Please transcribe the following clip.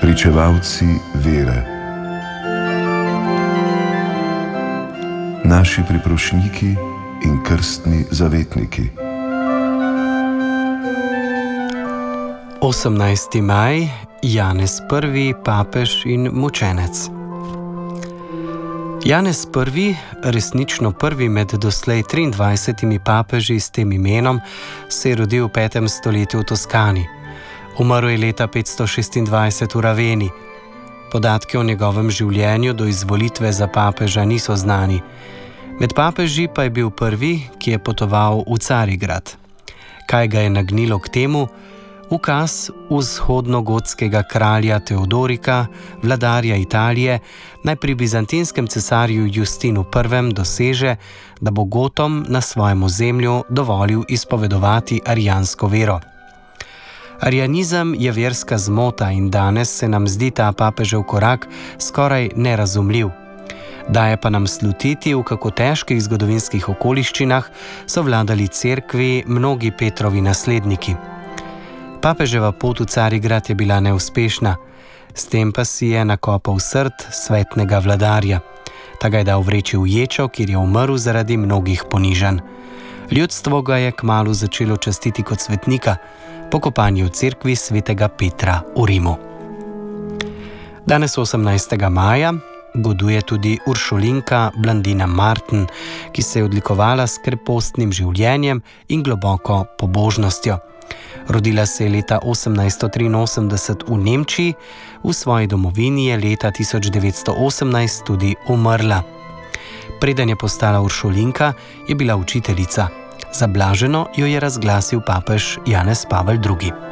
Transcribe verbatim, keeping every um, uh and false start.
pričevalci vere, naši priprošniki in krstni zavetniki. osemnajsti maj, Janez Prvi, papež in mučenec. Janez Prvi, resnično prvi med doslej triindvajsetimi papeži s tem imenom, se je rodil v petem stoletju v Toskani. Umrl je leta petsto šestindvajset v Raveni. Podatki o njegovem življenju do izvolitve za papeža niso znani. Med papeži pa je bil prvi, ki je potoval v Carigrad. Kaj ga je nagnilo k temu? Ukaz vzhodnogotskega kralja Teodorika, vladarja Italije, naj pri bizantinskem cesarju Justinu Prvem doseže, da bo Gotom na svojem ozemlju dovolil izpovedovati arijansko vero. Arijanizem je verska zmota in danes se nam zdi ta papežev korak skoraj nerazumljiv. Daje pa nam slutiti, v kako težkih zgodovinskih okoliščinah so vladali cerkvi mnogi Petrovi nasledniki. Papeževa pot v Carigrad je bila neuspešna, s tem pa si je nakopal srd svetnega vladarja. Ta ga je dal vreči v ječo, kjer je umrl zaradi mnogih ponižanj. Ljudstvo ga je kmalu začelo častiti kot svetnika, pokopan v cerkvi svetega Petra v Rimu. Danes osemnajstega maja goduje tudi Uršulinka Blandina Martin, ki se je odlikovala s krepostnim življenjem in globoko pobožnostjo. Rodila se je leta osemnajststo triinosemdeset v Nemčiji, v svoji domovini je leta tisoč devetsto osemnajst tudi umrla. Preden je postala Uršulinka, je bila učiteljica. Za blaženo jo je razglasil papež Janez Pavel drugi.